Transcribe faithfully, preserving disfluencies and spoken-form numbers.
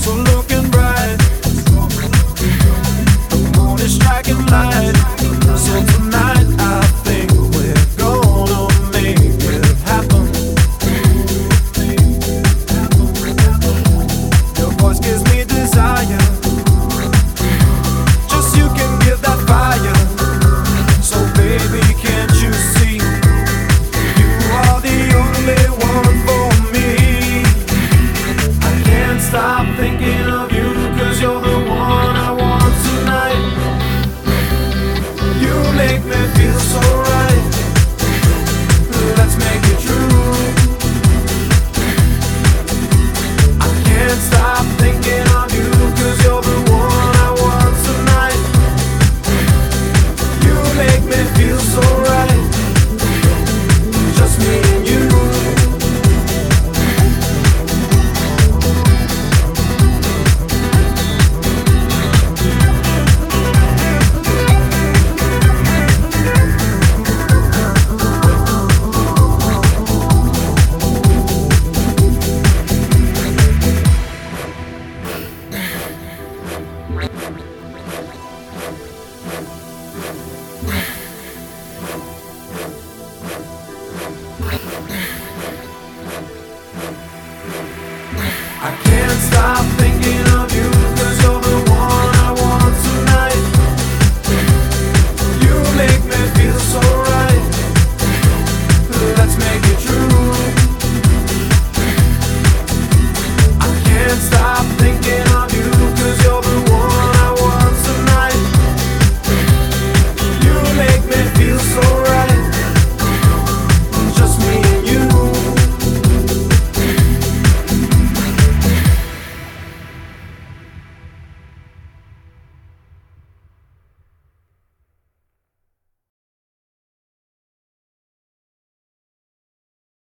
are looking bright. The moon is striking light. So tonight I think we're gonna make it happen. Your voice gives me desire. Just you can give that fire. So baby, can't you see? You are the only one for me. I can't stop thinking of you, 'cause you're the one I want tonight. You make me feel so right. Let's make it true. I can't stop thinking of you, 'cause you're the one I want tonight. You make me feel so right. Just me and you. I can't stop thinking of